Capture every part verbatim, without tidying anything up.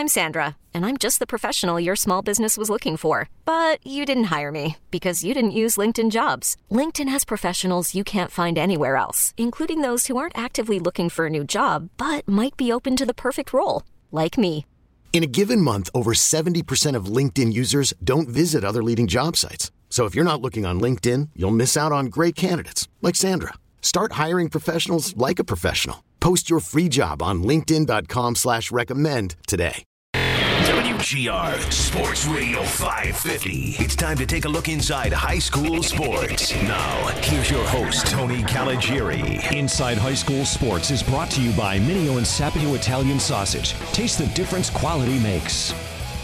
I'm Sandra, and I'm just the professional your small business was looking for. But you didn't hire me because you didn't use LinkedIn Jobs. LinkedIn has professionals you can't find anywhere else, including those who aren't actively looking for a new job, but might be open to the perfect role, like me. In a given month, over seventy percent of LinkedIn users don't visit other leading job sites. So if you're not looking on LinkedIn, you'll miss out on great candidates like Sandra. Start hiring professionals like a professional. Post your free job on linkedin.com slash recommend today. W G R Sports Radio five fifty. It's time to take a look inside high school sports. Now, here's your host, Tony Caligiuri. Inside High School Sports is brought to you by Mineo and Sapio Italian Sausage. Taste the difference quality makes.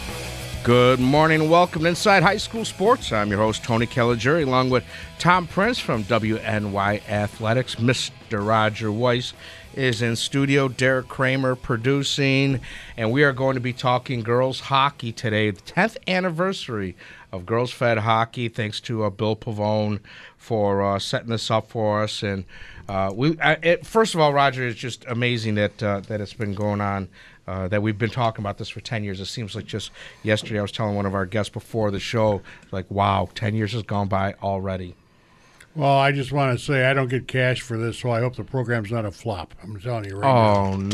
Good morning and welcome to Inside High School Sports. I'm your host, Tony Caligiuri, along with Tom Prince from W N Y Athletics. Mister Roger Weiss is in studio, Derek Kramer producing, and we are going to be talking girls hockey today, the tenth anniversary of Girls Fed Hockey. Thanks to uh, Bill Pavone for uh, setting this up for us. And uh, we, I, it, first of all, Roger, it's just amazing that uh, that it's been going on. Uh, that we've been talking about this for ten years. It seems like just yesterday I was telling one of our guests before the show, like, wow, ten years has gone by already. Well, I just want to say I don't get cash for this, so I hope the program's not a flop. I'm telling you right oh, now. Oh,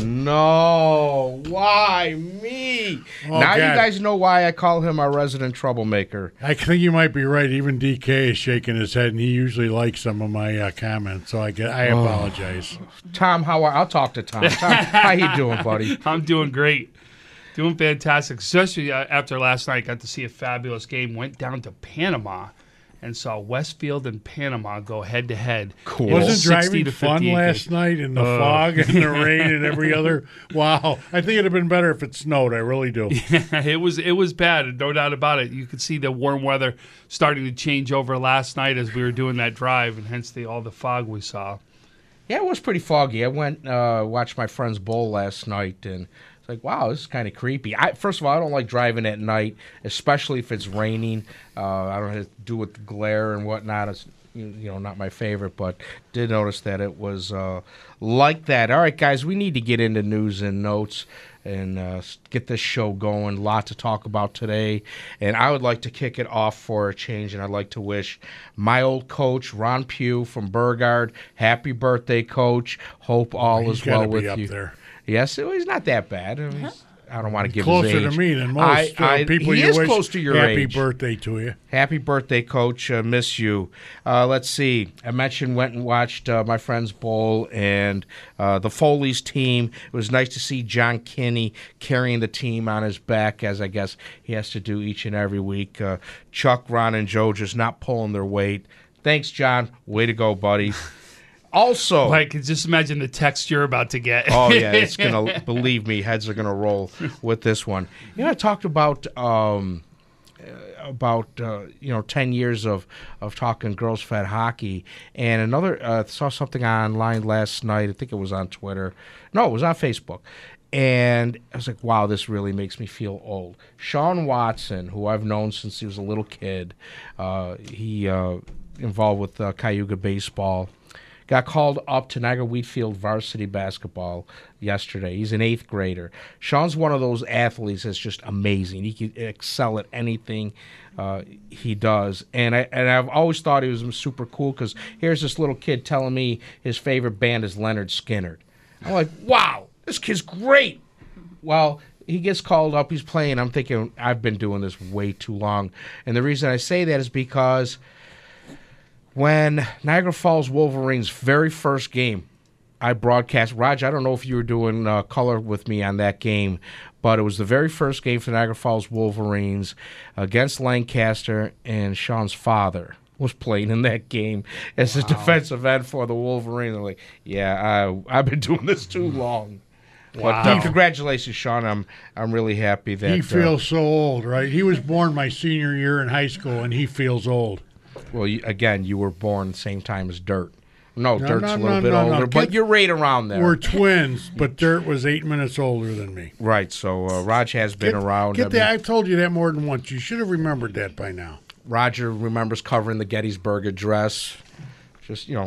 no. Why me? Oh, now God. You guys know why I call him our resident troublemaker. I think you might be right. Even D K is shaking his head, and he usually likes some of my uh, comments, so I get, I oh. apologize. Tom, how are I'll talk to Tom. Tom, how you doing, buddy? I'm doing great. Doing fantastic, especially uh, after last night. Got to see a fabulous game. Went down to Panama and saw Westfield and Panama go head-to-head. Cool. Wasn't driving fun last night in the uh, fog and the rain and every other? Wow. I think it would have been better if it snowed. I really do. Yeah, it was it was bad, no doubt about it. You could see the warm weather starting to change over last night as we were doing that drive, and hence the all the fog we saw. Yeah, it was pretty foggy. I went uh, watched my friend's bowl last night, and like, wow, this is kind of creepy. I, first of all, I don't like driving at night, especially if it's raining. Uh, I don't have to do with the glare and whatnot. It's, you know, not my favorite, but did notice that it was uh, like that. All right, guys, we need to get into news and notes and uh, get this show going. A lot to talk about today, and I would like to kick it off for a change, and I'd like to wish my old coach, Ron Pugh from Burgard, happy birthday, Coach. Hope all He's is well gotta with be up you. There. Yes, he's not that bad. I, mean, I don't want to give closer his age. to me than most I, I, uh, people he you is wish close to your happy age. birthday to you. Happy birthday, Coach. Uh, miss you. Uh, let's see. I mentioned went and watched uh, my friend's bowl and uh, the Foley's team. It was nice to see John Kinney carrying the team on his back, as I guess he has to do each and every week. Uh, Chuck, Ron, and Joe just not pulling their weight. Thanks, John. Way to go, buddy. Also, I can just imagine the text you're about to get. Oh, yeah, it's going to, believe me, heads are going to roll with this one. You know, I talked about, um, about uh, you know, ten years of, of talking girls fed hockey, and another, uh, saw something online last night, I think it was on Twitter. No, it was on Facebook. And I was like, wow, this really makes me feel old. Sean Watson, who I've known since he was a little kid, uh, he uh, involved with uh, Cayuga baseball, got called up to Niagara Wheatfield varsity basketball yesterday. He's an eighth grader. Sean's one of those athletes that's just amazing. He can excel at anything uh, he does. And, I, and I've always thought he was super cool because here's this little kid telling me his favorite band is Leonard Skinner. I'm like, wow, this kid's great. Well, he gets called up. He's playing. I'm thinking, I've been doing this way too long. And the reason I say that is because when Niagara Falls Wolverines' very first game, I broadcast. Raj, I don't know if you were doing uh, color with me on that game, but it was the very first game for Niagara Falls Wolverines against Lancaster, and Sean's father was playing in that game as wow. a defensive end for the Wolverines. I'm like, yeah, I, I've been doing this too long. Wow. But uh, congratulations, Sean. I'm I'm really happy that he feels uh, so old, right? He was born my senior year in high school, and he feels old. Well, you, again, you were born the same time as Dirt. No, no Dirt's no, a little no, bit no, older, no. but Get, you're right around there. We're twins, but Dirt was eight minutes older than me. Right, so uh, Raj has been get, around. Get I that. mean, I've told you that more than once. You should have remembered that by now. Roger remembers covering the Gettysburg Address. Just, you know,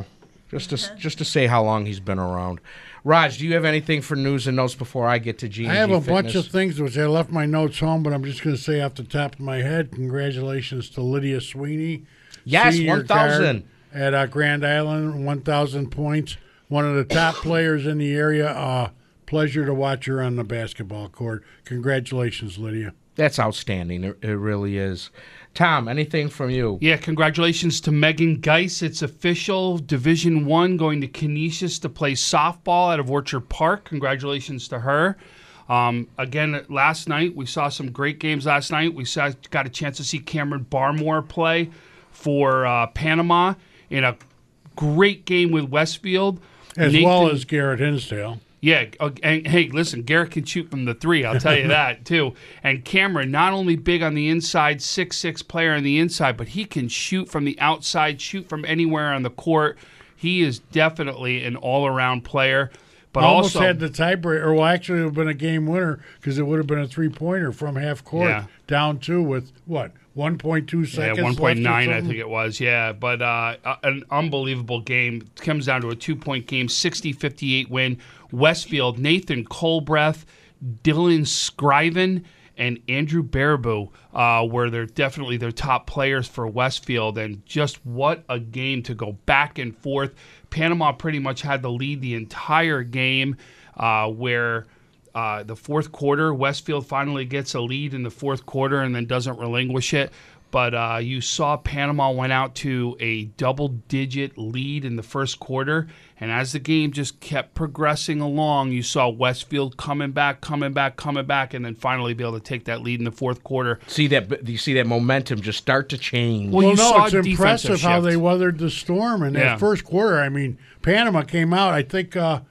just to just to say how long he's been around. Raj, do you have anything for news and notes before I get to G and G I have a Fitness? bunch of things which I left my notes home, but I'm just going to say off the top of my head, congratulations to Lydia Sweeney. Yes, Senior one thousand. guard At uh, Grand Island, one thousand points. One of the top players in the area. Uh, pleasure to watch her on the basketball court. Congratulations, Lydia. That's outstanding. It, it really is. Tom, anything from you? Yeah, congratulations to Megan Geis. It's official. Division One going to Canisius to play softball out of Orchard Park. Congratulations to her. Um, again, last night, we saw some great games last night. We saw, got a chance to see Cameron Barmore play for uh, Panama in a great game with Westfield. As Nathan, well as Garrett Hinsdale. Yeah, uh, and hey, listen, Garrett can shoot from the three, I'll tell you that, too. And Cameron, not only big on the inside, six six player on the inside, but he can shoot from the outside, shoot from anywhere on the court. He is definitely an all-around player. But Almost also had the tiebreaker. Well, actually, it would have been a game winner because it would have been a three-pointer from half court Yeah. down two with, what, one point two seconds Yeah, one point nine, left or I think it was. Yeah, but uh, an unbelievable game. It comes down to a two-point game, sixty fifty-eight win. Westfield, Nathan Colbreth, Dylan Scriven, and Andrew Baraboo uh, were their, definitely their top players for Westfield. And just what a game to go back and forth. Panama pretty much had the lead the entire game uh, where – Uh, the fourth quarter, Westfield finally gets a lead in the fourth quarter and then doesn't relinquish it. But uh, you saw Panama went out to a double-digit lead in the first quarter. And as the game just kept progressing along, you saw Westfield coming back, coming back, coming back, and then finally be able to take that lead in the fourth quarter. See that? You see that momentum just start to change. Well, Well, you no, saw it's a defensive impressive how shift. they weathered the storm in that Yeah. first quarter. I mean, Panama came out, I think uh,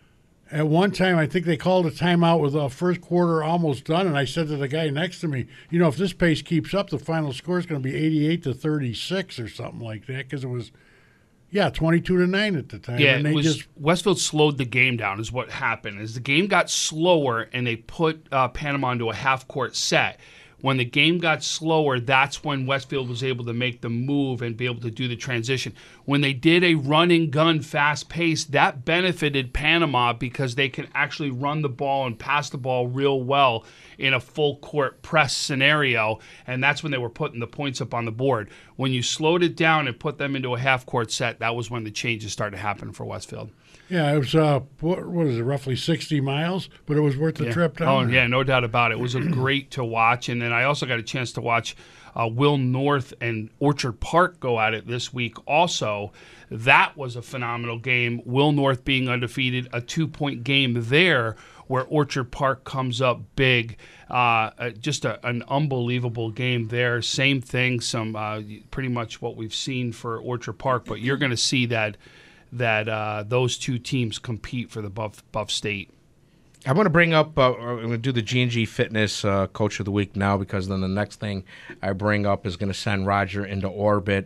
at one time, I think they called a timeout with the first quarter almost done, and I said to the guy next to me, you know, if this pace keeps up, the final score is going to be eighty-eight to thirty-six or something like that because it was, yeah, twenty-two to nine at the time. Yeah, and it they was, just Westfield slowed the game down is what happened. As the game got slower and they put uh, Panama into a half-court set, when the game got slower, that's when Westfield was able to make the move and be able to do the transition. When they did a run-and-gun fast pace, that benefited Panama because they can actually run the ball and pass the ball real well in a full-court press scenario, and that's when they were putting the points up on the board. When you slowed it down and put them into a half-court set, that was when the changes started to happen for Westfield. yeah, it was uh, what, what is it, roughly sixty miles, but it was worth the Yeah. trip down. Oh, there. yeah, no doubt about it. It was a great to watch. And then I also got a chance to watch uh, Will North and Orchard Park go at it this week also. That was a phenomenal game. Will North being undefeated, a two-point game there where Orchard Park comes up big. Uh, uh, just a, an unbelievable game there. Same thing, some uh, pretty much what we've seen for Orchard Park, but you're going to see that that uh, those two teams compete for the Buff, Buff State. I'm going to bring up, uh, I'm going to do the G and G Fitness uh, Coach of the Week now because then the next thing I bring up is going to send Roger into orbit.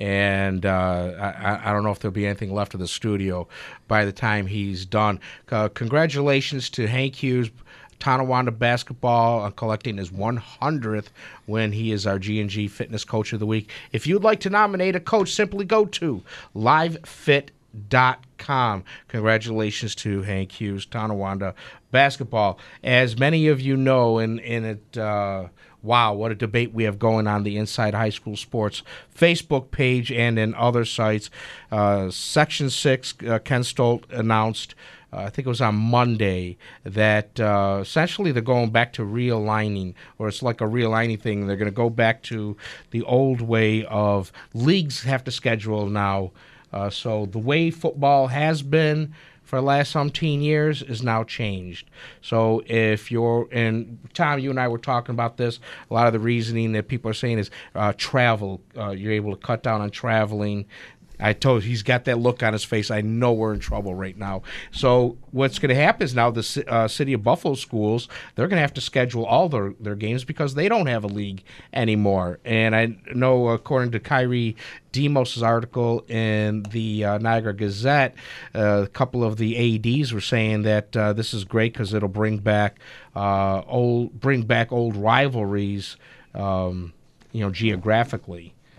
And uh, I, I don't know if there'll be anything left of the studio by the time he's done. Uh, congratulations to Hank Hughes, Tonawanda basketball, uh, collecting his one hundredth win. He is our G and G Fitness Coach of the Week. If you'd like to nominate a coach, simply go to live fit dot com. Congratulations to Hank Hughes, Tonawanda basketball. As many of you know, in, in it, uh, wow, what a debate we have going on the Inside High School Sports Facebook page and in other sites. Uh, Section six, uh, Ken Stolt announced, uh, I think it was on Monday, that uh, essentially they're going back to realigning, or it's like a realigning thing. They're going to go back to the old way of leagues have to schedule now. Uh, so the way football has been for the last umpteen years is now changed. So if you're, and Tom, you and I were talking about this, a lot of the reasoning that people are saying is uh, travel. Uh, you're able to cut down on traveling. I told you, he's got that look on his face. I know we're in trouble right now. So what's going to happen is now the uh, City of Buffalo schools, they're going to have to schedule all their, their games because they don't have a league anymore. And I know, according to Kyrie Demos' article in the uh, Niagara Gazette, uh, a couple of the A Ds were saying that uh, this is great because it'll bring back uh, old bring back old rivalries, um, you know, geographically.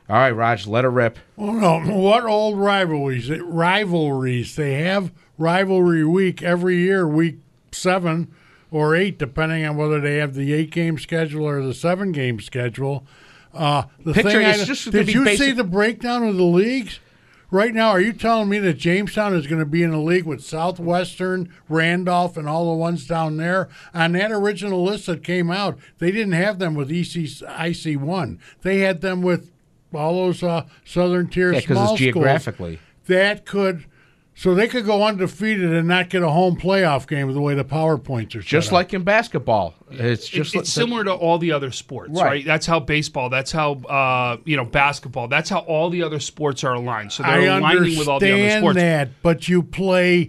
All right, Raj, let her rip. Oh, no. What old rivalries? Rivalries. They have rivalry week every year, week seven or eight, depending on whether they have the eight-game schedule or the seven-game schedule. Uh, the Picture thing is I, just gonna did be you basic- see the breakdown of the leagues? Right now, are you telling me that Jamestown is going to be in a league with Southwestern, Randolph, and all the ones down there? On that original list that came out, they didn't have them with E C I C one. They had them with all those uh, southern tier Yeah, small because it's schools. geographically. That could, so they could go undefeated and not get a home playoff game the way the PowerPoints are set Just up. like in basketball. It's It- just it's like similar to all the other sports, Right. right? That's how baseball, that's how uh, you know basketball, that's how all the other sports are aligned. So I they're aligning with all the other understand sports. that, but you play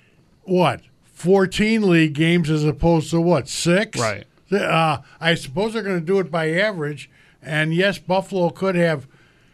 what fourteen league games as opposed to what six? Right. Uh, I suppose they're going to do it by average, and yes, Buffalo could have.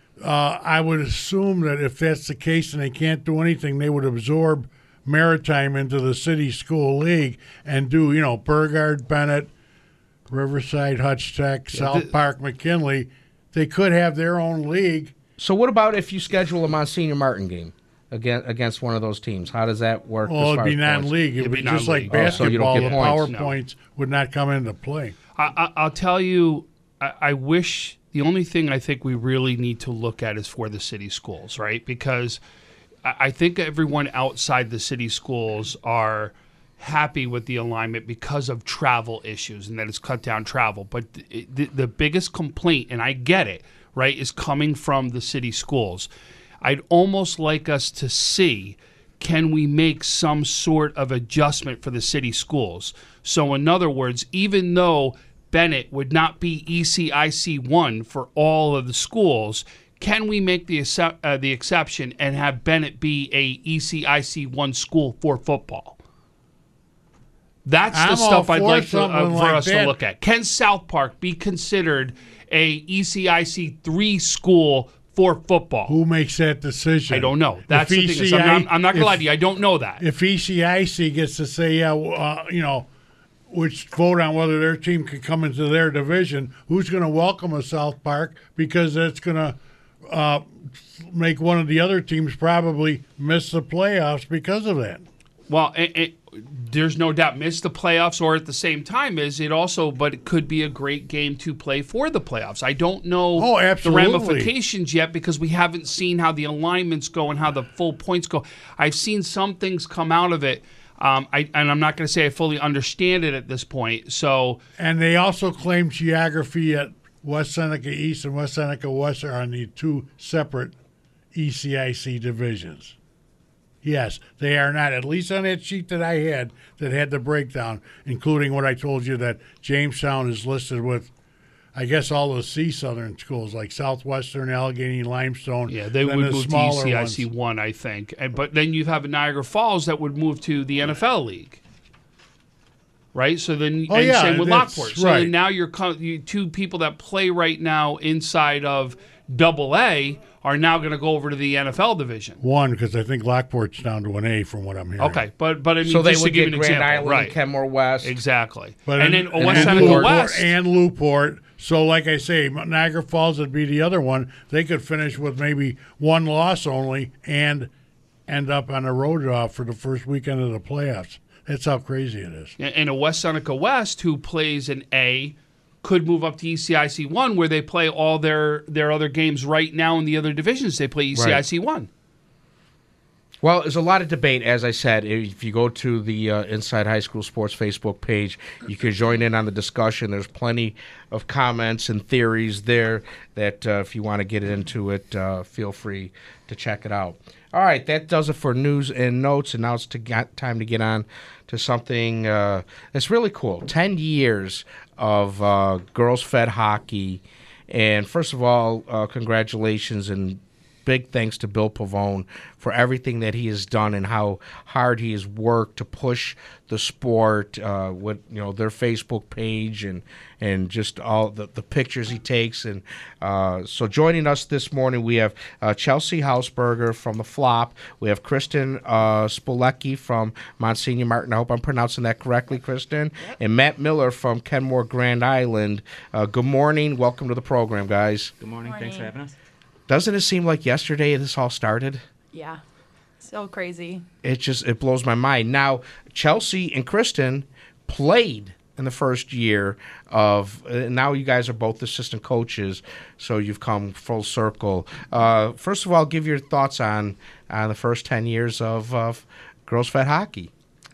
Uh, I would assume that if that's the case and they can't do anything, they would absorb Maritime into the city school league and do you know Burgard, Bennett, Riverside, Hutch Tech, South the- Park, McKinley. They could have their own league. So what about if you schedule a Monsignor Martin game against, against one of those teams? How does that work? Well, as it'd far be as points? non-league. It It'd would be just like non-league. Oh, so you don't basketball. get the points. PowerPoints would not come into play. I, I, I'll tell you, I, I wish the only thing I think we really need to look at is for the city schools, right? Because I, I think everyone outside the city schools are happy with the alignment because of travel issues and that it's cut down travel. But the, the, the biggest complaint, and I get it, right, is coming from the city schools. I'd almost like us to see, can we make some sort of adjustment for the city schools? So in other words, even though Bennett would not be E C I C one for all of the schools, can we make the excep- uh, the exception and have Bennett be a E C I C one school for football? That's the I'm all stuff I'd for like to, something uh, for like us that. to look at. Can South Park be considered a E C I C three school for football? Who makes that decision? I don't know. That's If the thing. is E C I I'm not, I'm not going to if- lie to you. I don't know that. If E C I C gets to say, yeah, uh, you know, which vote on whether their team can come into their division, who's going to welcome a South Park? Because that's going to uh, make one of the other teams probably miss the playoffs because of that. Well, it, it, there's no doubt miss the playoffs, or at the same time is it also, but it could be a great game to play for the playoffs. I don't know Oh, the absolutely. ramifications yet because we haven't seen how the alignments go and how the full points go. I've seen some things come out of it, um, I, and I'm not going to say I fully understand it at this point. So, And they also claim geography at West Seneca East and West Seneca West are on the two separate E C I C divisions. Yes, they are not, at least on that sheet that I had that had the breakdown, including what I told you that Jamestown is listed with, I guess, all the C Southern schools like Southwestern, Allegheny, Limestone. yeah, they then would the move to E smaller C I C ones. one, I think. And, but then you have a Niagara Falls that would move to the N F L league. Right, so then Oh, and yeah, same with that's Lockport. So right. then now you're co- you, two people that play right now inside of Double A are now going to go over to the N F L division. One, because I think Lockport's down to an A from what I'm hearing. Okay, but but I mean, So they just would to give get you an Grand example, Island, right? Kenmore West. Exactly. But and in- then and West then Seneca Newport West. and Newport. So, like I say, Niagara Falls would be the other one. They could finish with maybe one loss only and end up on a road draw for the first weekend of the playoffs. That's how crazy it is. and a West Seneca West who plays an A could move up to E C I C one where they play all their, their other games right now in the other divisions. They play E C I C one. Well, there's a lot of debate, as I said. If you go to the uh, Inside High School Sports Facebook page, you can join in on the discussion. There's plenty of comments and theories there that uh, if you want to get into it, uh, feel free to check it out. All right, that does it for news and notes, and now it's to get, time to get on to something uh, that's really cool. Ten years of uh, girls fed hockey, and first of all, uh, congratulations and big thanks to Bill Pavone for everything that he has done and how hard he has worked to push the sport uh, with you know their Facebook page and and just all the, the pictures he takes. And uh, so joining us this morning, we have uh, Chelsea Hausberger from the Flop. We have Kristen uh, Spolecki from Monsignor Martin. I hope I'm pronouncing that correctly, Kristen. And Matt Miller from Kenmore Grand Island. Uh, good morning. Welcome to the program, guys. Good morning. Thanks for having us. Doesn't it seem like yesterday this all started? Yeah. So crazy. It just it blows my mind. Now, Chelsea and Kristen played in the first year of uh, now you guys are both assistant coaches, so you've come full circle. Uh, first of all, give your thoughts on on the first ten years of, of Girls Fed Hockey.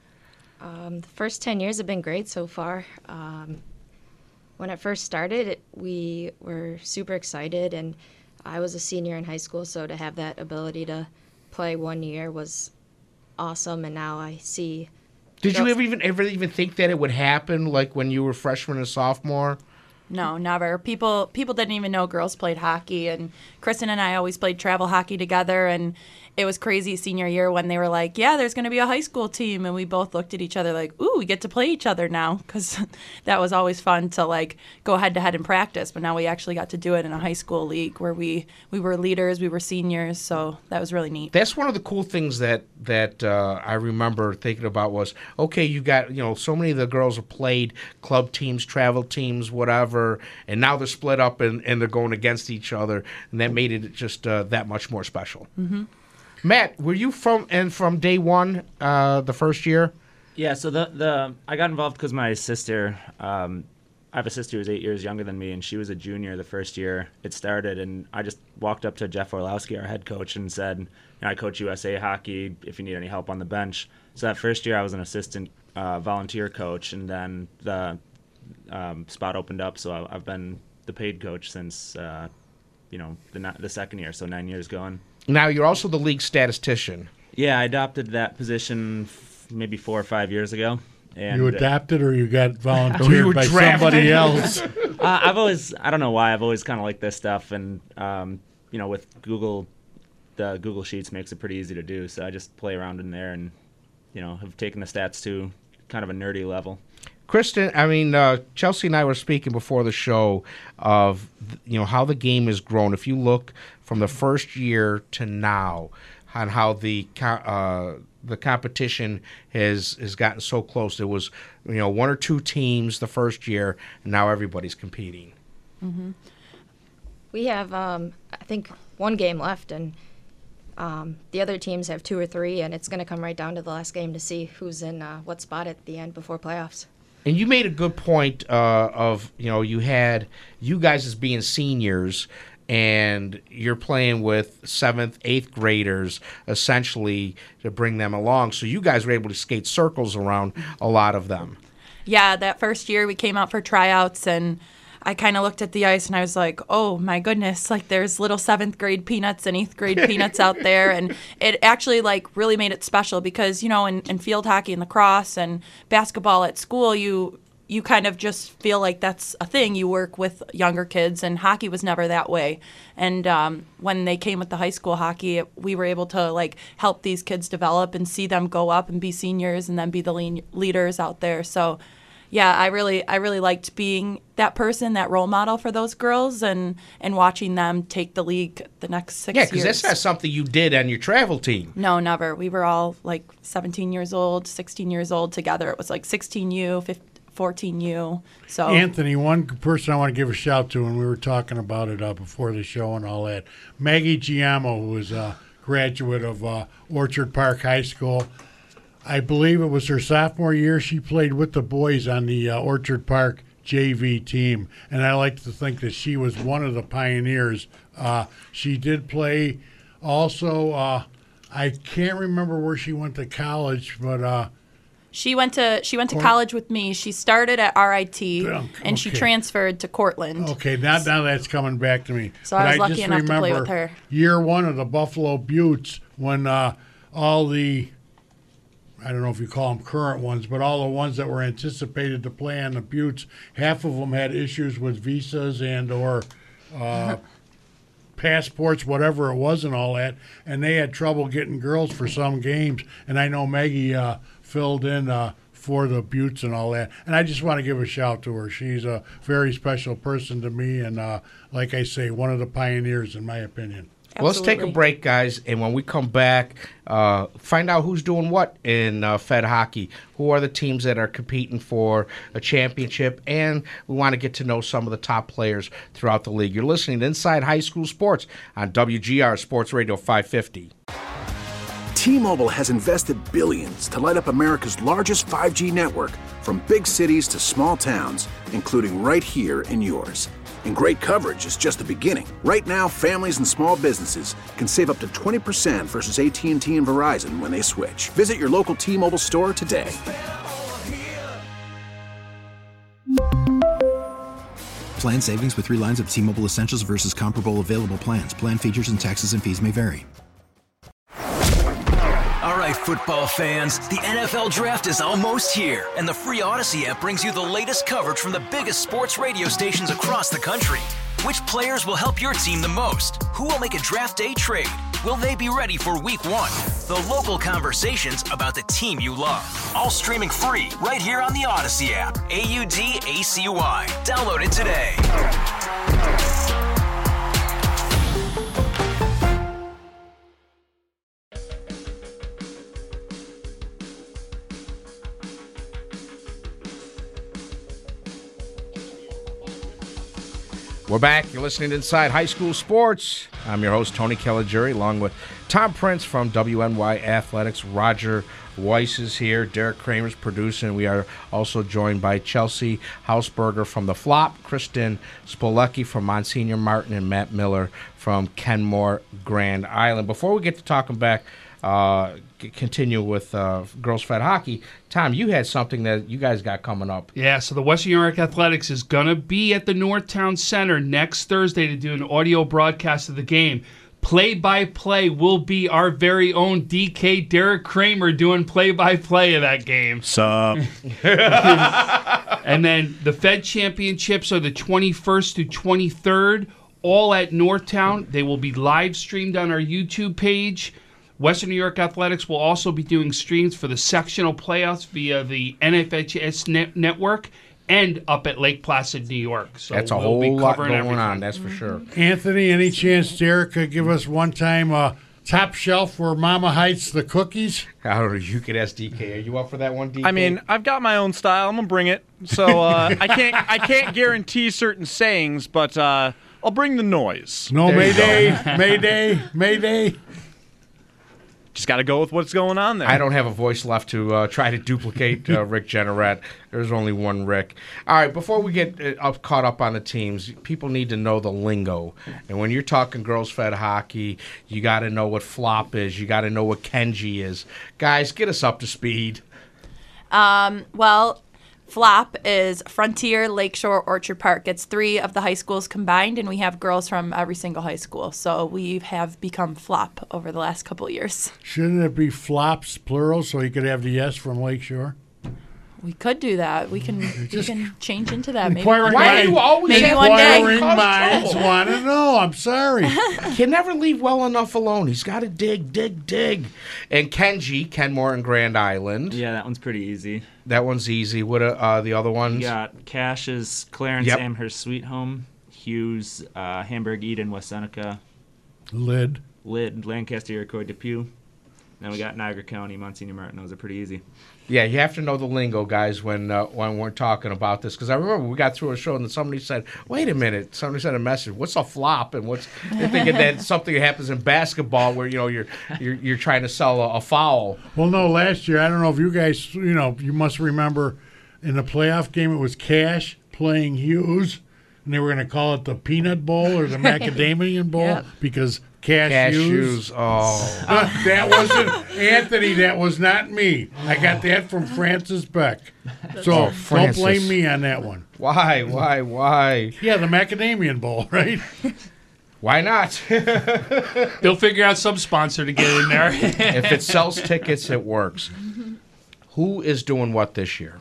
Um, the first ten years have been great so far. Um, when it first started, it, we were super excited, and I was a senior in high school, so to have that ability to play one year was awesome, and now I see... Did you ever even ever even think that it would happen, like when you were freshman and sophomore? No, never. People people didn't even know girls played hockey, and Kristen and I always played travel hockey together, and it was crazy senior year when they were like, yeah, there's going to be a high school team, and we both looked at each other like, ooh, we get to play each other now, because that was always fun to like go head to head in practice, but now we actually got to do it in a high school league where we, we were leaders, we were seniors, so that was really neat. That's one of the cool things that that uh, I remember thinking about was, okay, you got, you know, so many of the girls have played club teams, travel teams, whatever, and now they're split up and, and they're going against each other, and that made it just uh, that much more special. Mm-hmm. Matt, were you from and from day one, uh, the first year? Yeah, so the the I got involved because my sister, um, I have a sister who's eight years younger than me, and she was a junior the first year it started, and I just walked up to Jeff Orlowski, our head coach, and said, you know, I coach U S A hockey if you need any help on the bench. So that first year I was an assistant uh, volunteer coach, and then the um, spot opened up, so I, I've been the paid coach since, uh, you know, the the second year, so nine years going. Now, you're also the league statistician. Yeah, I adopted that position f- maybe four or five years ago. And you adapted or you got volunteered you by drafted. somebody else? uh, I've always, I don't know why, I've always kind of liked this stuff. And, um, you know, with Google, the Google Sheets makes it pretty easy to do. So I just play around in there and, you know, have taken the stats to kind of a nerdy level. Kristen, I mean, uh, Chelsea and I were speaking before the show of, you know, how the game has grown. If you look from the first year to now, on how the uh, the competition has has gotten so close. There was, you know, one or two teams the first year, and now everybody's competing. Mm-hmm. We have, um, I think, one game left, and um, the other teams have two or three, and it's going to come right down to the last game to see who's in uh, what spot at the end before playoffs. And you made a good point uh, of, you know, you had you guys as being seniors, and you're playing with seventh, eighth graders, essentially, to bring them along. So you guys were able to skate circles around a lot of them. Yeah, that first year we came out for tryouts, and I kind of looked at the ice and I was like, oh my goodness, like there's little seventh grade peanuts and eighth grade peanuts out there. And it actually like really made it special because, you know, in, in field hockey and lacrosse and basketball at school, you you kind of just feel like that's a thing. You work with younger kids, and hockey was never that way. And um, when they came with the high school hockey, it, we were able to like help these kids develop and see them go up and be seniors and then be the le- leaders out there. So yeah, I really I really liked being that person, that role model for those girls, and, and watching them take the league the next six yeah, years. Yeah, because that's not something you did on your travel team. No, never. We were all like seventeen years old, sixteen years old together. It was like sixteen U, fourteen U. So Anthony, one person I want to give a shout to, and we were talking about it uh, before the show and all that, Maggie Giamo, who was a graduate of uh, Orchard Park High School. I believe it was her sophomore year. She played with the boys on the uh, Orchard Park J V team, and I like to think that she was one of the pioneers. Uh, she did play also, uh, I can't remember where she went to college, but uh, she went to she went to college with me. She started at R I T, okay. and she transferred to Cortland. Okay, now, now that's coming back to me. So but I was I lucky just enough to play remember with her. Year one of the Buffalo Buttes, when uh, all the I don't know if you call them current ones, but all the ones that were anticipated to play on the Buttes, half of them had issues with visas and or uh, passports, whatever it was and all that, and they had trouble getting girls for some games. And I know Maggie uh, filled in uh, for the Buttes and all that. And I just want to give a shout to her. She's a very special person to me, and uh, like I say, one of the pioneers in my opinion. Well, let's take a Absolutely. break, guys, and when we come back, uh, find out who's doing what in uh, Fed hockey. Who are the teams that are competing for a championship, and we want to get to know some of the top players throughout the league. You're listening to Inside High School Sports on W G R Sports Radio five fifty. T-Mobile has invested billions to light up America's largest five G network, from big cities to small towns, including right here in yours. And great coverage is just the beginning. Right now, families and small businesses can save up to twenty percent versus A T and T and Verizon when they switch. Visit your local T-Mobile store today. Plan savings with three lines of T-Mobile Essentials versus comparable available plans. Plan features and taxes and fees may vary. All right, football fans, the N F L Draft is almost here, and the free Odyssey app brings you the latest coverage from the biggest sports radio stations across the country. Which players will help your team the most? Who will make a draft day trade? Will they be ready for week one? The local conversations about the team you love. All streaming free right here on the Odyssey app. A U D A C Y. Download it today. We're back. You're listening to Inside High School Sports. I'm your host, Tony Caligiuri, along with Tom Prince from W N Y Athletics. Roger Weiss is here. Derek Kramer's producing. We are also joined by Chelsea Hausberger from The Flop, Kristen Spolecki from Monsignor Martin, and Matt Miller from Kenmore Grand Island. Before we get to talking back, uh, c- continue with uh, Girls Fed Hockey, Tom, you had something that you guys got coming up. Yeah, so the Western New York Athletics is going to be at the Northtown Center next Thursday to do an audio broadcast of the game. Play-by-play will be our very own D K Derek Kramer doing play-by-play of that game. Sup? And then the Fed Championships are the twenty-first to twenty-third, all at Northtown. They will be live streamed on our YouTube page. Western New York Athletics will also be doing streams for the sectional playoffs via the N F H S net- network and up at Lake Placid, New York. So That's a we'll whole be lot covering going everything. on, that's for sure. Anthony, any chance Derek could give us one time uh, top shelf where Mama hides the cookies? I don't know. You could ask D K. Are you up for that one, D K? I mean, I've got my own style. I'm gonna bring it. So uh, I can't I can't guarantee certain sayings, but uh, I'll bring the noise. No There you Mayday, Mayday, Mayday. Just got to go with what's going on there. I don't have a voice left to uh, try to duplicate uh, Rick Generat. There's only one Rick. All right, before we get uh, up, caught up on the teams, people need to know the lingo. And when you're talking girls fed hockey, you got to know what flop is. You got to know what Kenji is. Guys, get us up to speed. Um, well, Flop is Frontier, Lakeshore, Orchard Park. It's three of the high schools combined, and we have girls from every single high school. So we have become Flop over the last couple of years. Shouldn't it be flops plural so you could have the S from Lakeshore? We could do that. We can we can change into that. Maybe Inquiring one Why day. do you always Maybe have one day. Inquiring Cause minds trouble. want to know. I'm sorry. Can never leave well enough alone. He's got to dig, dig, dig. And Kenji, Kenmore and Grand Island. Yeah, that one's pretty easy. That one's easy. What are uh, the other ones? You got Cash's Clarence Yep. Amherst Sweet Home, Hughes, uh, Hamburg Eden, West Seneca, Lid. Lid, Lancaster, Iroquois, Depew. Then we got Niagara County, Monsignor Martin. Those are pretty easy. Yeah, you have to know the lingo, guys, when uh, when we're talking about this. Because I remember we got through a show and then somebody said, wait a minute. Somebody sent a message. What's a flop? And what's you're thinking that something happens in basketball where, you know, you're you're, you're trying to sell a, a foul. Well, no, last year, I don't know if you guys, you know, you must remember in the playoff game, it was Cash playing Hughes, and they were going to call it the Peanut Bowl or the Macadamian Bowl Yep. because Cash, Cash Hughes. shoes. Oh. That wasn't Anthony. That was not me. I got that from Francis Beck. So Oh, don't Francis. blame me on that one. Why? Why? Why? Yeah, the Macadamian Bowl, right? Why not? They'll figure out some sponsor to get in there. If it sells tickets, it works. Who is doing what this year?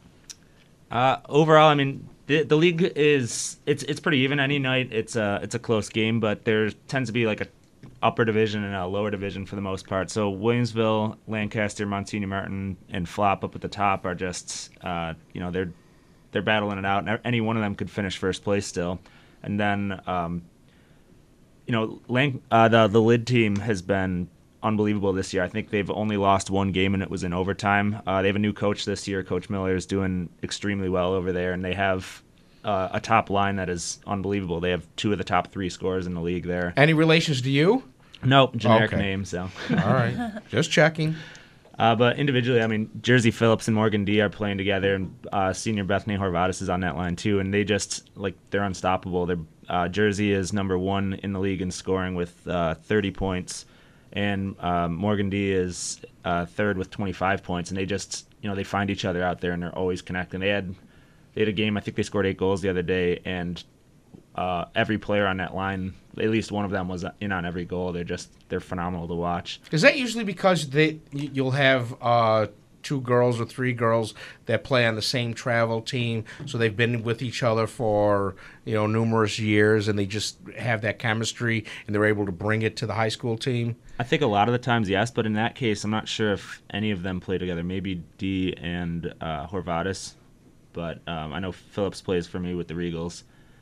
Uh, overall, I mean, the, the league is it's it's pretty even. Any night, it's a it's a close game, but there tends to be like a upper division and a lower division for the most part. So Williamsville, Lancaster, Monsignor Martin, and Flop up at the top are just uh, you know they're they're battling it out. And any one of them could finish first place still, and then um, you know, Lang- uh, the the Lid team has been unbelievable this year. I think they've only lost one game, and it was in overtime. Uh, they have a new coach this year. Coach Miller is doing extremely well over there, and they have uh, a top line that is unbelievable. They have two of the top three scorers in the league there. Any relations to you? Nope, generic Okay. name. So. All right, just checking. Uh, but individually, I mean, Jersey Phillips and Morgan D are playing together, and uh, senior Bethany Horvatis is on that line too, and they just, like, they're unstoppable. They're, uh, Jersey is number one in the league in scoring with uh, thirty points, and uh, Morgan D is uh, third with twenty-five points, and they just, you know, they find each other out there, and they're always connecting. They had, they had a game, I think they scored eight goals the other day, and uh, every player on that line, at least one of them was in on every goal. They're just, they're phenomenal to watch. Is that usually because they y- you'll have uh, two girls or three girls that play on the same travel team, so they've been with each other for, you know, numerous years, and they just have that chemistry, and they're able to bring it to the high school team? I think a lot of the times, yes, but in that case, I'm not sure if any of them play together. Maybe D and uh, Horvatis, but um, I know Phillips plays for me with the Regals.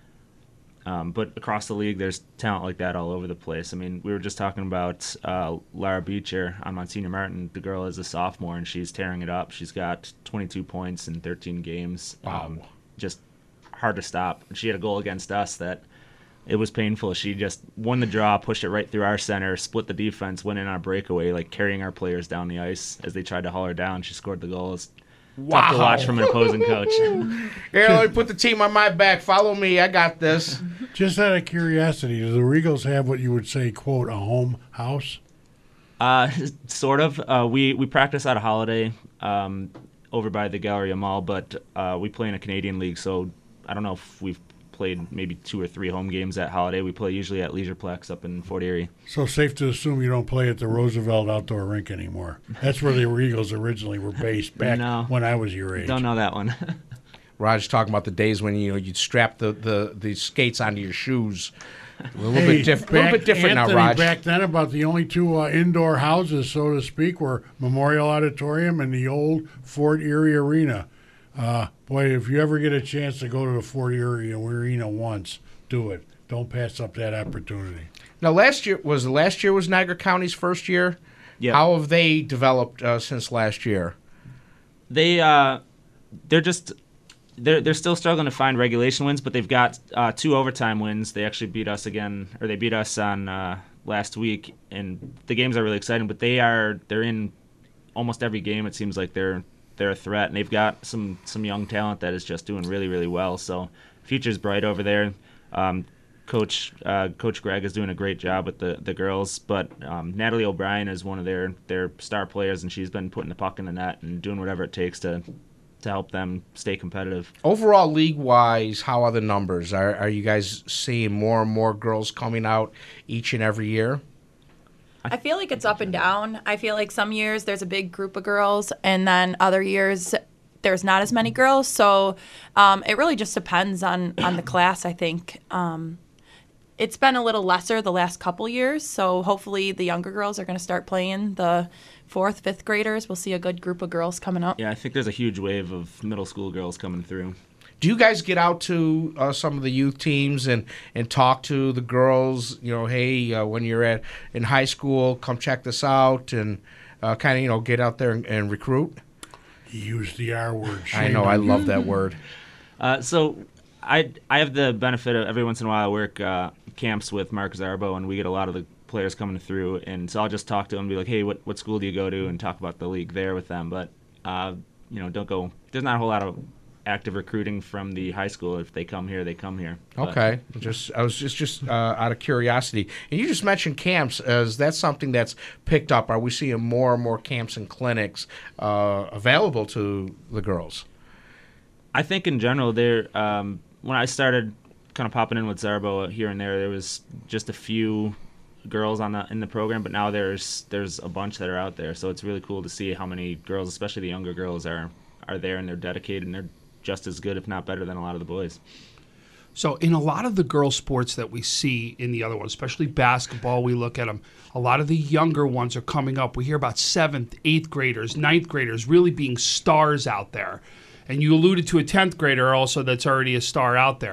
Um, but across the league, there's talent like that all over the place. I mean, we were just talking about uh, Lara Beecher on Monsignor Martin. The girl is a sophomore, and she's tearing it up. She's got twenty-two points in thirteen games. Wow. Um, just hard to stop. And she had a goal against us that it was painful. She just won the draw, pushed it right through our center, split the defense, went in on a breakaway, like carrying our players down the ice as they tried to haul her down. She scored the goal. It's Wow. tough to watch from an opposing coach. Here, let me put the team on my back. Follow me. I got this. Just out of curiosity, do the Regals have what you would say, quote, a home house? Uh, sort of. Uh, we, we practice at a Holiday um, over by the Galleria Mall, but uh, we play in a Canadian league, so I don't know if we've played maybe two or three home games at Holiday. We play usually at Leisureplex up in Fort Erie. So safe to assume you don't play at the Roosevelt Outdoor Rink anymore. That's where the Regals originally were based back No. when I was your age. Don't know that one. Raj talking about the days when, you know, you'd strap the, the, the skates onto your shoes. A little Hey, bit different. A little back- bit different Anthony, now, Raj. Back then, about the only two uh, indoor houses, so to speak, were Memorial Auditorium and the old Fort Erie Arena. Uh, boy, if you ever get a chance to go to the Fort Erie Arena once, do it. Don't pass up that opportunity. Now, last year was last year was Niagara County's first year. Yeah. How have they developed uh, since last year? They uh, they're just they're they're still struggling to find regulation wins, but they've got uh, two overtime wins. They actually beat us again, or they beat us on uh, last week, and the games are really exciting. But they are they're in almost every game. It seems like they're they're a threat, and they've got some some young talent that is just doing really really well. So future's bright over there. Um, Coach uh, Coach Greg is doing a great job with the, the girls, but um, Natalie O'Brien is one of their, their star players, and she's been putting the puck in the net and doing whatever it takes to to help them stay competitive. Overall, league-wise, how are the numbers? Are are you guys seeing more and more girls coming out each and every year? I feel like it's up and down. I feel like some years there's a big group of girls, and then other years there's not as many girls. So um, it really just depends on, on the class, I think. Um, it's been a little lesser the last couple years, so hopefully the younger girls are going to start playing. The fourth, fifth graders, we'll see a good group of girls coming up. Yeah, I think there's a huge wave of middle school girls coming through. Do you guys get out to uh, some of the youth teams and, and talk to the girls? You know, hey, uh, when you're at in high school, come check this out, and uh, kind of, you know, get out there and, and recruit? He used the R word. I know, I love that word. Uh, so I I have the benefit of every once in a while I work uh, camps with Mark Zarbo, and we get a lot of the players coming through, and so I'll just talk to them and be like, hey, what, what school do you go to, and talk about the league there with them. But, uh, you know, don't go – there's not a whole lot of active recruiting from the high school. If they come here, they come here. But, Okay, just I was just just uh, out of curiosity, and you just mentioned camps. Is that something that's picked up? Are we seeing more and more camps and clinics uh, available to the girls? I think in general, there. Um, when I started kind of popping in with Zarbo here and there, there was just a few girls on the in the program, but now there's there's a bunch that are out there. So it's really cool to see how many girls, especially the younger girls, are are there, and they're dedicated, and they're just as good, if not better, than a lot of the boys. So in a lot of the girl sports that we see in the other ones, especially basketball, we look at them, a lot of the younger ones are coming up. We hear about seventh, eighth graders, ninth graders really being stars out there. And you alluded to a tenth grader also that's already a star out there.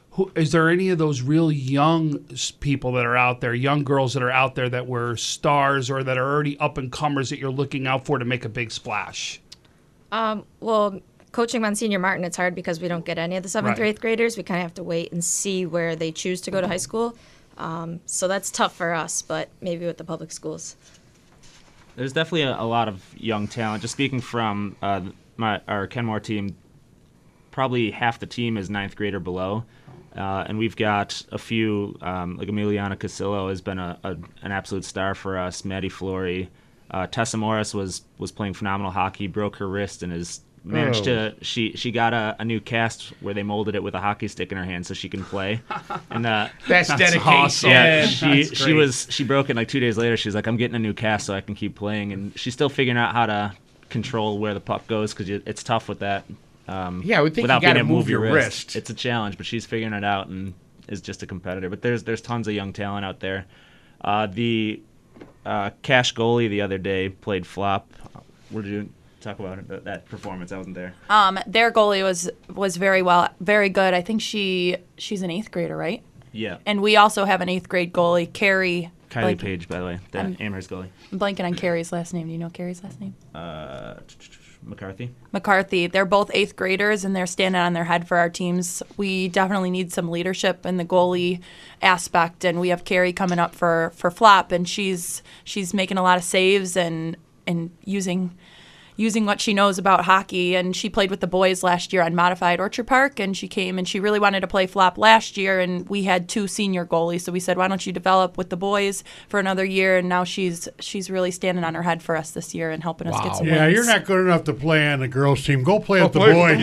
who, is there any of those real young s- people that are out there, young girls that are out there that were stars or that are already up and comers that you're looking out for to make a big splash? Um, well, coaching Monsignor Martin, it's hard because we don't get any of the seventh Right. or eighth graders. We kind of have to wait and see where they choose to go to high school. Um, so that's tough for us, but maybe with the public schools. There's definitely a, a lot of young talent. Just speaking from uh, my our Kenmore team, probably half the team is ninth grade or below, uh, and we've got a few um, like Emiliana Casillo has been a, a an absolute star for us. Maddie Flory, uh, Tessa Morris was was playing phenomenal hockey, broke her wrist and is managed Oh. to she she got a, a new cast where they molded it with a hockey stick in her hand so she can play. And uh, That's dedication. awesome. yeah, she That's she great. was she broke it like two days later. She's like, I'm getting a new cast so I can keep playing, and she's still figuring out how to control where the puck goes because it's tough with that. Um, Yeah, I would think you without being gotta able to move your wrist. It's a challenge, but she's figuring it out and is just a competitor. But there's there's tons of young talent out there. Uh, the uh, Cash goalie the other day played flop. What did you talk about it, that performance? I wasn't there. Um, their goalie was was very well, very good. I think she she's an eighth grader, right? Yeah. And we also have an eighth grade goalie, Carrie. Kylie blank- Page, by the way, the I'm- Amherst goalie. I'm blanking on Carrie's last name. Do you know Carrie's last name? Uh, McCarthy. McCarthy. They're both eighth graders, and they're standing on their head for our teams. We definitely need some leadership in the goalie aspect, and we have Carrie coming up for, for flop, and she's she's making a lot of saves and and using using what she knows about hockey. And she played with the boys last year on Modified Orchard Park, and she came and she really wanted to play flop last year, and we had two senior goalies, so we said, why don't you develop with the boys for another year? And now she's she's really standing on her head for us this year and helping us get some Yeah, wins. you're not good enough to play on the girls' team. Go play with the Play boys. with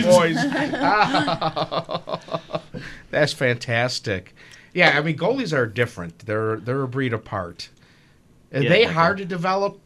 the boys. That's fantastic. Yeah, I mean goalies are different. They're they're a breed apart. Are Yeah, they definitely. hard to develop?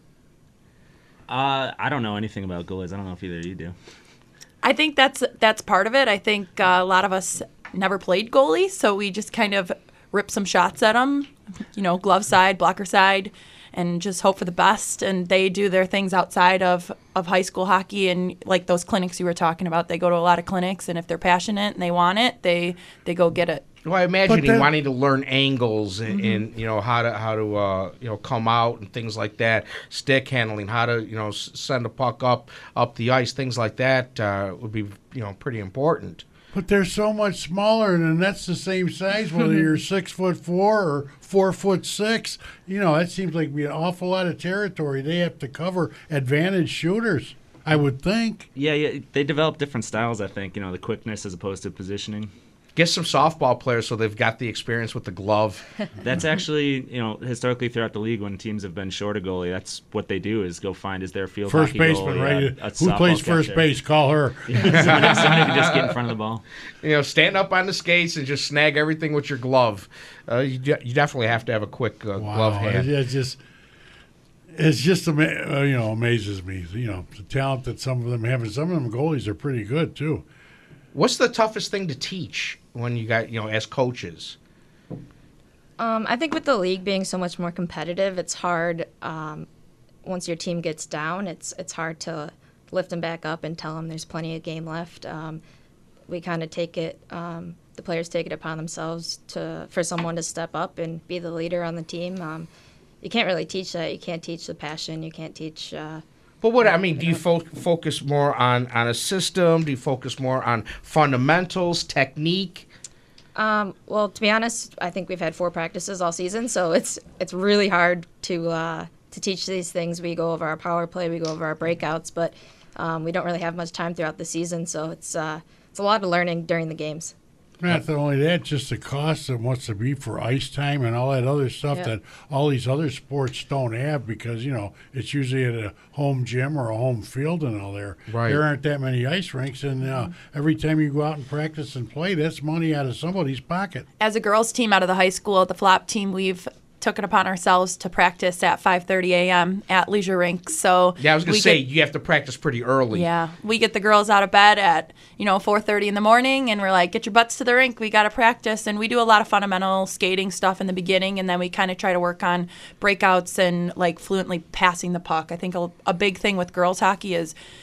Uh, I don't know anything about goalies. I don't know if either of you do. I think that's that's part of it. I think uh, a lot of us never played goalie, so we just kind of rip some shots at them, you know, glove side, blocker side, and just hope for the best. And they do their things outside of, of high school hockey, and like those clinics you were talking about, they go to a lot of clinics, and if they're passionate and they want it, they they go get it. Well, I imagine But then- wanting to learn angles and, and you know how to how to uh, you know come out and things like that, stick handling, how to you know s- send a puck up up the ice, things like that uh, would be you know pretty important. But they're so much smaller, and the net's the same size, whether you're six foot four or four foot six. You know, that seems like be an awful lot of territory they have to cover. Advantage shooters, I would think. Yeah, yeah. They develop different styles. I think you know the quickness as opposed to positioning. Get some softball players so they've got the experience with the glove. That's actually, you know, historically throughout the league when teams have been short a goalie, that's what they do is go find is their field First hockey baseman, goalie, right? a- a Who softball plays first catcher. base? Call her. Yeah, somebody, somebody can just get in front of the ball. You know, stand up on the skates and just snag everything with your glove. Uh, you, de- you definitely have to have a quick uh, glove Wow, hand. it- it's just, it's just ama- uh, you know amazes me. You know the talent that some of them have, and some of them goalies are pretty good too. What's the toughest thing to teach when you got you know as coaches? Um, I think with the league being so much more competitive, it's hard. Um, once your team gets down, it's it's hard to lift them back up and tell them there's plenty of game left. Um, we kind of take it. Um, the players take it upon themselves to for someone to step up and be the leader on the team. Um, you can't really teach that. You can't teach the passion. You can't teach. Uh, But what I mean, do you fo- focus more on, on a system? Do you focus more on fundamentals, technique? Um, well, to be honest, I think we've had four practices all season, so it's it's really hard to uh, to teach these things. We go over our power play, we go over our breakouts, but um, we don't really have much time throughout the season, so it's uh, it's a lot of learning during the games. Not only that, just the cost of what's to be for ice time and all that other stuff Yeah. that all these other sports don't have because, you know, it's usually at a home gym or a home field and all there. Right. There aren't that many ice rinks, and uh, every time you go out and practice and play, that's money out of somebody's pocket. As a girls team out of the high school, the flop team, we've took it upon ourselves to practice at five thirty a.m. at leisure rinks. So Yeah, I was going we to say, get- you have to practice pretty early. yeah, we get the girls out of bed at, you know, four thirty in the morning, and we're like, get your butts to the rink. We got to practice. And we do a lot of fundamental skating stuff in the beginning, and then we kind of try to work on breakouts and, like, fluently passing the puck. I think a, a big thing with girls hockey is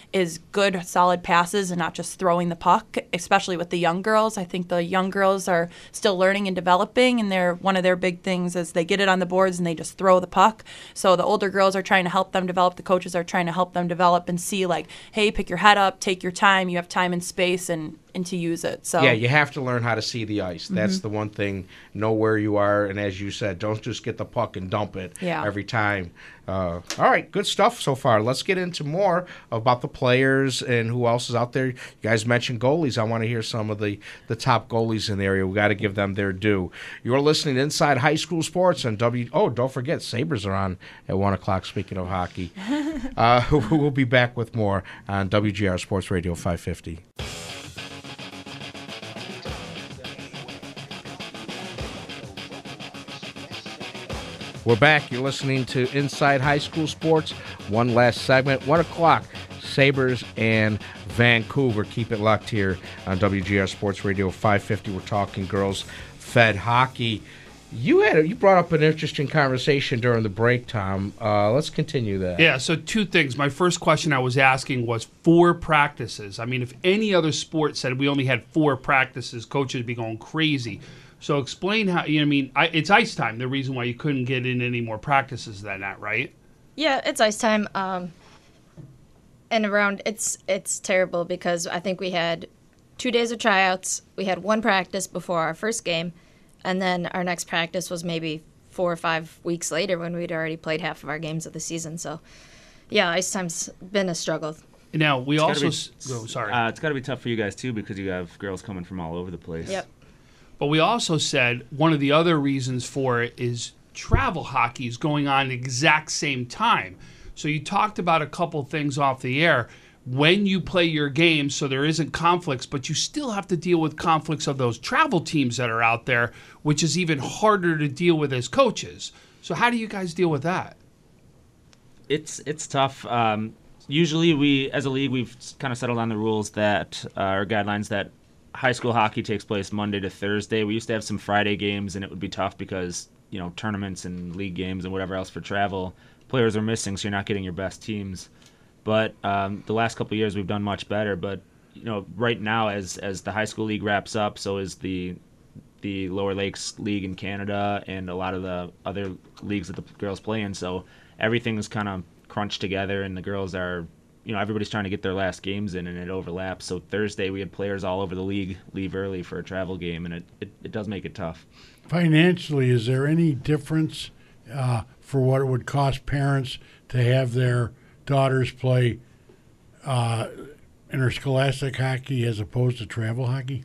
is good, solid passes and not just throwing the puck, especially with the young girls. I think the young girls are still learning and developing, and they're one of their big things is they get it on the boards and they just throw the puck. So the older girls are trying to help them develop. The coaches are trying to help them develop and see, like, hey, pick your head up, take your time. You have time and space, and and to use it. So yeah, you have to learn how to see the ice. That's Mhm. the one thing. Know where you are, and as you said, don't just get the puck and dump it Yeah. every time. Uh, all right, good stuff so far. Let's get into more about the players and who else is out there. You guys mentioned goalies. I want to hear some of the, the top goalies in the area. We got to give them their due. You're listening to Inside High School Sports on W. Oh, don't forget, Sabres are on at one o'clock. Speaking of hockey, uh, we'll be back with more on W G R Sports Radio five fifty. We're back. You're listening to Inside High School Sports. One last segment, one o'clock. Sabres and Vancouver. Keep it locked here on W G R Sports Radio five fifty. We're talking girls fed hockey. You had a, you brought up an interesting conversation during the break, Tom. Uh, let's continue that. Yeah, so two things. My first question I was asking was four practices. I mean, if any other sport said we only had four practices, coaches would be going crazy. So explain how, you know, I mean, I, it's ice time, the reason why you couldn't get in any more practices than that, right? Yeah, it's ice time. Um, and around, it's it's terrible because I think we had two days of tryouts. We had one practice before our first game, and then our next practice was maybe four or five weeks later when we'd already played half of our games of the season. So, yeah, ice time's been a struggle. Now, we It's also... gotta s- be- oh, sorry. Uh, it's got to be tough for you guys, too, because you have girls coming from all over the place. Yep. But we also said one of the other reasons for it is travel hockey is going on at the exact same time. So you talked about a couple things off the air. When you play your games, so there isn't conflicts, but you still have to deal with conflicts of those travel teams that are out there, which is even harder to deal with as coaches. So how do you guys deal with that? It's it's tough. Um, usually, we as a league, we've kind of settled on the rules that uh, or guidelines that high school hockey takes place Monday to Thursday. We used to have some Friday games, and it would be tough because, you know, tournaments and league games and whatever else for travel, players are missing, so you're not getting your best teams. But um, the last couple of years, we've done much better. But, you know, right now, as as the high school league wraps up, so is the the Lower Lakes League in Canada and a lot of the other leagues that the girls play in. So everything's kind of crunched together, and the girls are, you know, everybody's trying to get their last games in, and it overlaps. So Thursday, we had players all over the league leave early for a travel game, and it, it, it does make it tough. Financially, is there any difference uh, for what it would cost parents to have their daughters play uh, interscholastic hockey as opposed to travel hockey?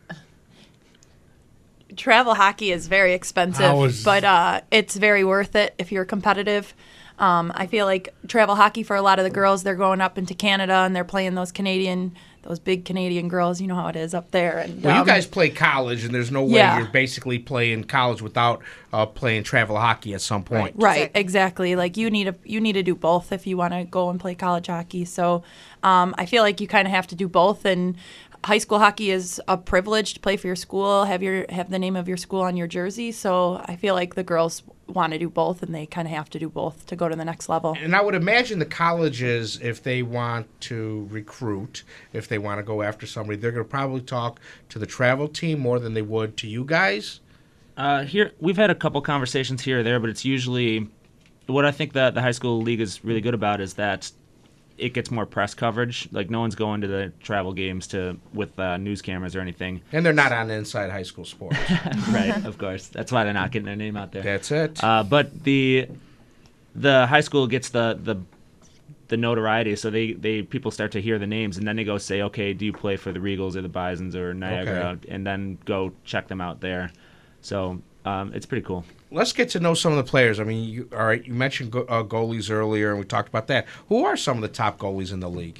Travel hockey is very expensive, How is- but uh, it's very worth it if you're competitive. Um, I feel like travel hockey for a lot of the girls, they're going up into Canada and they're playing those Canadian, those big Canadian girls. You know how it is up there. And, Well, um, you guys play college, and there's no way Yeah. you're basically playing college without uh, playing travel hockey at some point. Right, exactly. Like you need a you need to do both if you want to go and play college hockey. So um, I feel like you kind of have to do both. And high school hockey is a privilege to play for your school, have your have the name of your school on your jersey. So I feel like the girls want to do both, and they kind of have to do both to go to the next level. And I would imagine the colleges, if they want to recruit, if they want to go after somebody, they're going to probably talk to the travel team more than they would to you guys. Uh, here we've had a couple conversations here or there, but it's usually what I think that the high school league is really good about is that it gets more press coverage. Like no one's going to the travel games to with uh, news cameras or anything. And they're not on Inside High School Sports. Right, of course. That's why they're not getting their name out there. That's it. Uh, but the the high school gets the the the notoriety, so they, they people start to hear the names, and then they go say, okay, do you play for the Regals or the Bisons or Niagara, Okay. and then go check them out there. So um, it's pretty cool. Let's get to know some of the players. I mean, you, all right, you mentioned go, uh, goalies earlier, and we talked about that. Who are some of the top goalies in the league?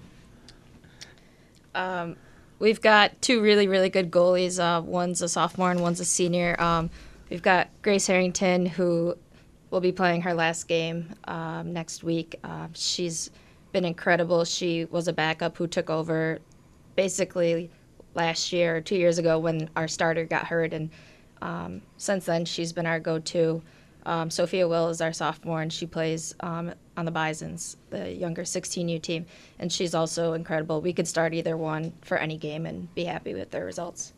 Um, we've got two really, really good goalies. Uh, one's a sophomore and one's a senior. Um, we've got Grace Harrington, who will be playing her last game um, next week. Uh, she's been incredible. She was a backup who took over basically last year or two years ago when our starter got hurt, and um, since then she's been our go-to. Um, Sophia Will is our sophomore, and she plays um, on the Bisons, the younger sixteen U team, and she's also incredible. We could start either one for any game and be happy with their results.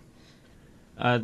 Uh,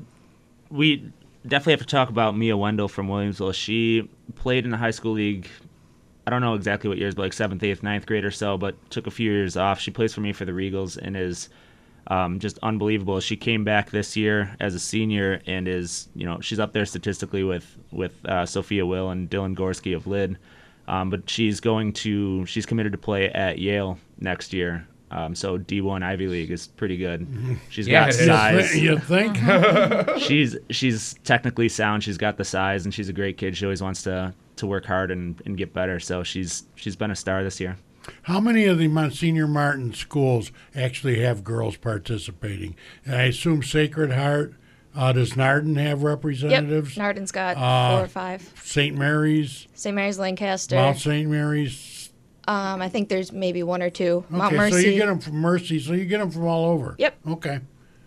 we definitely have to talk about Mia Wendell from Williamsville. She played in the high school league, I don't know exactly what years, but like seventh, eighth, ninth grade or so, but took a few years off. She plays for me for the Regals and is um, just unbelievable. She came back this year as a senior and is, you know, she's up there statistically with, with uh, Sophia Will and Dylan Gorski of Lyd. Um, but she's going to, she's committed to play at Yale next year. Um, so D one Ivy League is pretty good. She's Yeah, got it is. size. You think? she's she's technically sound. She's got the size, and she's a great kid. She always wants to, to work hard and, and get better. So she's she's been a star this year. How many of the Monsignor Martin schools actually have girls participating? I assume Sacred Heart. Uh, does Narden have representatives? Yep, Narden's got Uh, four or five. Saint Mary's, Saint Mary's Lancaster. Mount Saint Mary's. Um, I think there's maybe one or two. Mount Okay, Mercy. so you get them from Mercy. So you get them from all over. Yep. Okay.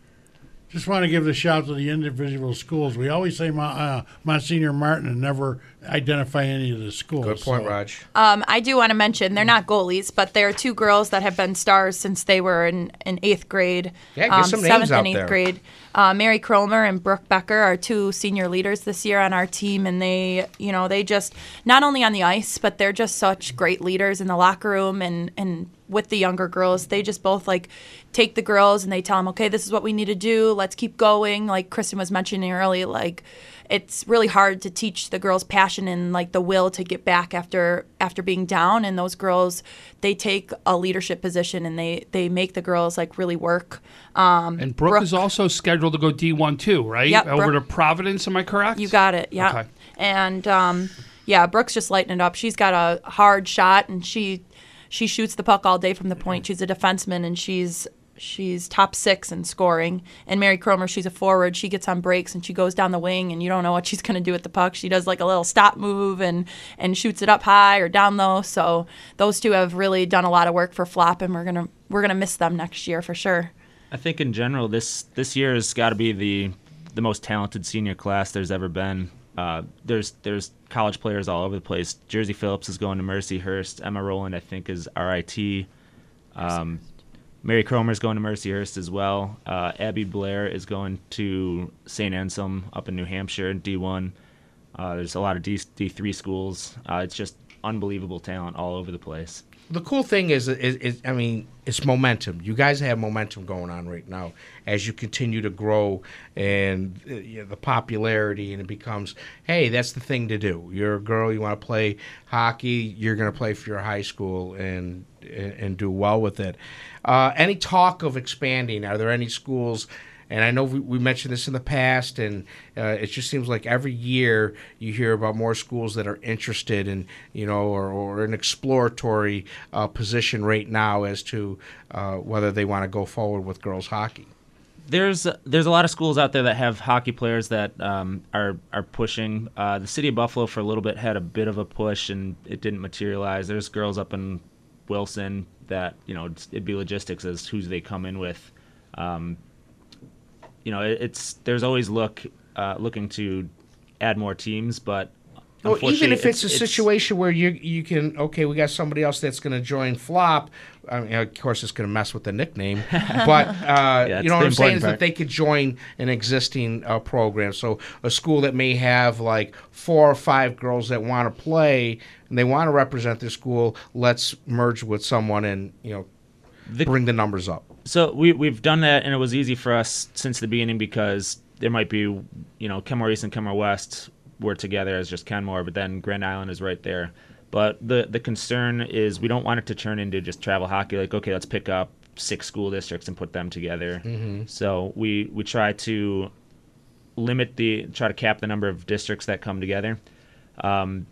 Just want to give the shout to the individual schools. We always say Mo- uh, Monsignor Martin and never identify any of the schools. Good point, so. Raj. Um, I do want to mention they're not goalies, but they're two girls that have been stars since they were in, in eighth grade. Yeah, get um, some names seventh out and eighth there. grade. Uh, Mary Cromer and Brooke Becker are two senior leaders this year on our team, and they, you know, they just not only on the ice, but they're just such great leaders in the locker room and and with the younger girls. They just both like take the girls and they tell them, okay, this is what we need to do. Let's keep going. Like Kristen was mentioning earlier, like it's really hard to teach the girls passion and like the will to get back after after being down. And those girls, they take a leadership position and they they make the girls like really work. Um, And Brooke, Brooke is also scheduled to go D one too, right? Yep, Over Brooke- to Providence, am I correct? You got it. Yeah. Okay. And um, yeah, Brooke's just lighting it up. She's got a hard shot, and she she shoots the puck all day from the point. She's a defenseman, and she's she's top six in scoring. And Mary Cromer, she's a forward. She gets on breaks and she goes down the wing, and you don't know what she's going to do with the puck. She does like a little stop move and and shoots it up high or down low. So those two have really done a lot of work for Flop, and we're gonna we're gonna miss them next year for sure. I think in general, this this year has got to be the the most talented senior class there's ever been. Uh, there's there's college players all over the place. Jersey Phillips is going to Mercyhurst. Emma Rowland, I think, is R I T. Um, Mary Cromer is going to Mercyhurst as well. Uh, Abby Blair is going to Saint Anselm up in New Hampshire in D one. Uh, there's a lot of D, D3 schools. Uh, it's just unbelievable talent all over the place. The cool thing is, is, is, I mean, it's momentum. You guys have momentum going on right now as you continue to grow and uh, you know, the popularity, and it becomes, hey, that's the thing to do. You're a girl, you want to play hockey, you're going to play for your high school and and, and do well with it. Uh, any talk of expanding? Are there any schools? And I know we, we mentioned this in the past, and uh, it just seems like every year you hear about more schools that are interested in, you know, or, or an exploratory uh, position right now as to uh, whether they want to go forward with girls hockey. There's there's a lot of schools out there that have hockey players that um, are are pushing. Uh, the city of Buffalo for a little bit had a bit of a push, and it didn't materialize. There's girls up in Wilson that, you know, it'd be logistics as who they come in with. Um, You know, it's there's always look uh, looking to add more teams, but Well, even if it's, it's a situation where you you can, okay, we got somebody else that's going to join Flop. I mean, of course, it's going to mess with the nickname, but uh, Yeah, you know what the I'm saying important is that part. they could join an existing uh, program. So a school that may have like four or five girls that want to play and they want to represent their school, let's merge with someone and, you know, The- bring the numbers up. So we we've done that, and it was easy for us since the beginning because there might be, you know, Kenmore East and Kenmore West were together as just Kenmore, but then Grand Island is right there. But the the concern is we don't want it to turn into just travel hockey. Like, okay, let's pick up six school districts and put them together. Mhm. So we we try to limit the try to cap the number of districts that come together. Um,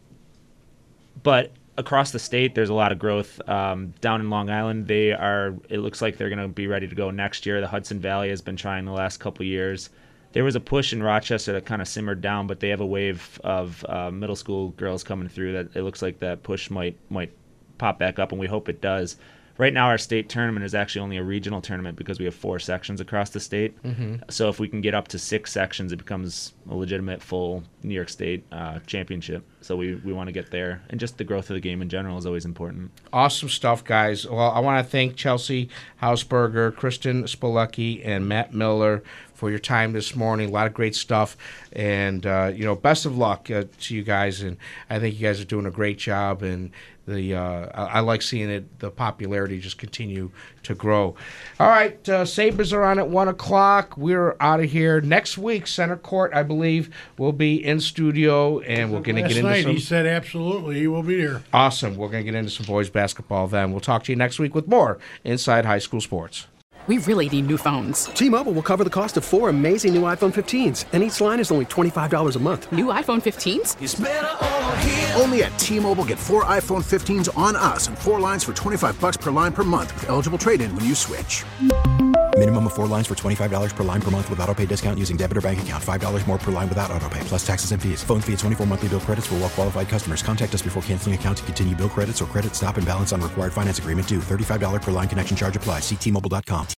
but across the state, there's a lot of growth. Um, down in Long Island, they are. It looks like they're going to be ready to go next year. The Hudson Valley has been trying the last couple of years. There was a push in Rochester that kind of simmered down, but they have a wave of uh, middle school girls coming through. That it looks like that push might might pop back up, and we hope it does. right now our state tournament is actually only a regional tournament because we have four sections across the state. Mm-hmm. So if we can get up to six sections, it becomes a legitimate full New York State uh, championship. So we, we want to get there. And just the growth of the game in general is always important. Awesome stuff, guys. Well, I want to thank Chelsea Hausberger, Kristen Spilecki, and Matt Miller for your time this morning. A lot of great stuff. And, uh, you know, best of luck uh, to you guys. And I think you guys are doing a great job. And the uh, I, I like seeing it, the popularity just continue to grow. All right, uh, Sabres are on at one o'clock. We're out of here. Next week, Center Court, I believe, will be in studio. And we're going to get into night, some... he said absolutely he will be there. Awesome. We're going to get into some boys basketball then. We'll talk to you next week with more Inside High School Sports. We really need new phones. T-Mobile will cover the cost of four amazing new iPhone fifteens, and each line is only twenty-five dollars a month. New iPhone fifteens? It's better over here. Only at T-Mobile, get four iPhone fifteens on us and four lines for twenty-five bucks per line per month with eligible trade-in when you switch. Minimum of four lines for twenty-five dollars per line per month with autopay discount using debit or bank account. five dollars more per line without autopay, plus taxes and fees. Phone fee at twenty-four monthly bill credits for well-qualified customers. Contact us before canceling account to continue bill credits or credit stop and balance on required finance agreement due. thirty-five dollars per line connection charge applies. See T Mobile dot com.